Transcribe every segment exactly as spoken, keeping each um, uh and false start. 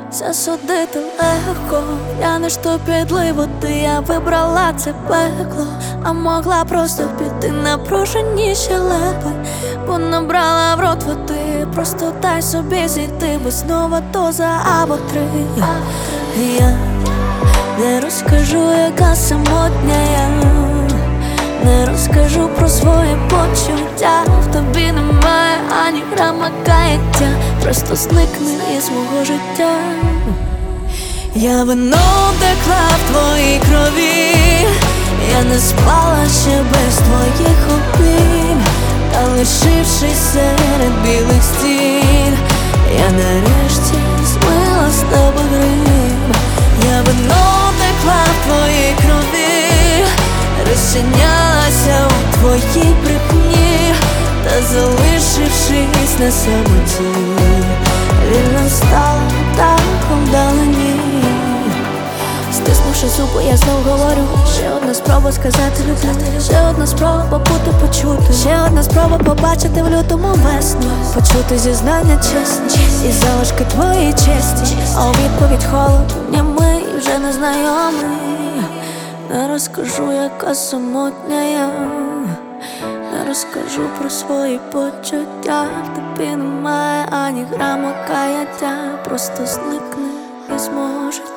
Засудити легко, я не штопідли води, я вибрала це пекло, а могла просто піти напружені щелепи, бо набрала в рот води, просто дай собі зійти, бо знову доза або три. Я не розкажу, яка самотня я, не розкажу про свої почуття. В тобі немає ані грама каяття, просто зникни із мого життя. Я вино втекла в твоїй крові, я не спала ще без твоїх обійм, та лишившись серед білих стін, я нарешті змила з тебе грим. Я вино втекла в твоїй крові, розчинялася у твоїй брехні, та залишившись на самоті, вільно стала птахом вдалині. Стиснувши зуби, я знов говорю, ще одна спроба сказати люблю, ще одна спроба бути почути, ще одна спроба побачити в лютому весну, почути зізнання чесні і залишки твоєї честі, а у відповідь холод німий, вже незнайомий. Не розкажу, яка самотня я, не розкажу про свої почуття. В тобі немає ані грама каяття, просто зникни із мого життя.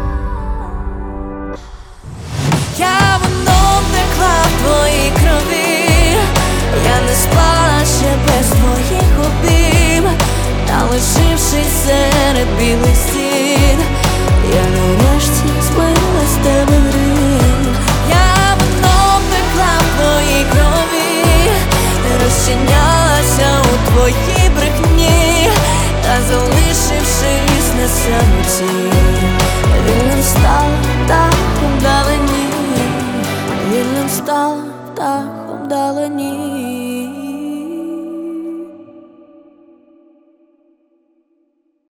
Я вино втекла в твоїй крові, я не спала ще без твоїх обійм, та лишившись серед білих стін, я нарешті змила з тебе грім. Я вино втекла в твоїй крові, розчинялася у твоїй